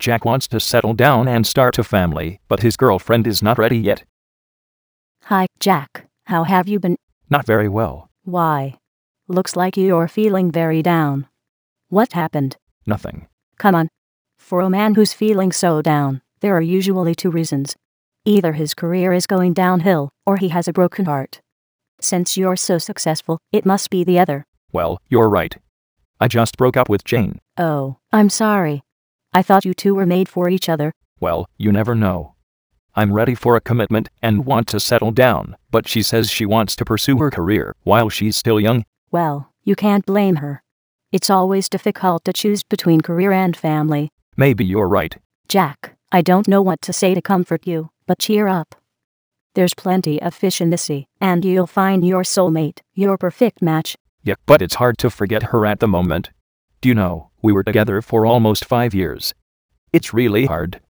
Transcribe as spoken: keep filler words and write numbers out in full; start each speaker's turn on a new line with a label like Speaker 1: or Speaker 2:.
Speaker 1: Jack wants to settle down and start a family, but his girlfriend is not ready yet.
Speaker 2: Hi, Jack. How have you been?
Speaker 1: Not very well.
Speaker 2: Why? Looks like you're feeling very down. What happened?
Speaker 1: Nothing.
Speaker 2: Come on. For a man who's feeling so down, there are usually two reasons. Either his career is going downhill, or he has a broken heart. Since you're so successful, it must be the other.
Speaker 1: Well, you're right. I just broke up with Jane.
Speaker 2: Oh, I'm sorry. I thought you two were made for each other.
Speaker 1: Well, you never know. I'm ready for a commitment and want to settle down, but she says she wants to pursue her career while she's still young.
Speaker 2: Well, you can't blame her. It's always difficult to choose between career and family.
Speaker 1: Maybe you're right.
Speaker 2: Jack, I don't know what to say to comfort you, but cheer up. There's plenty of fish in the sea, and you'll find your soulmate, your perfect match.
Speaker 1: Yeah, but it's hard to forget her at the moment. Do you know, we were together for almost five years. It's really hard.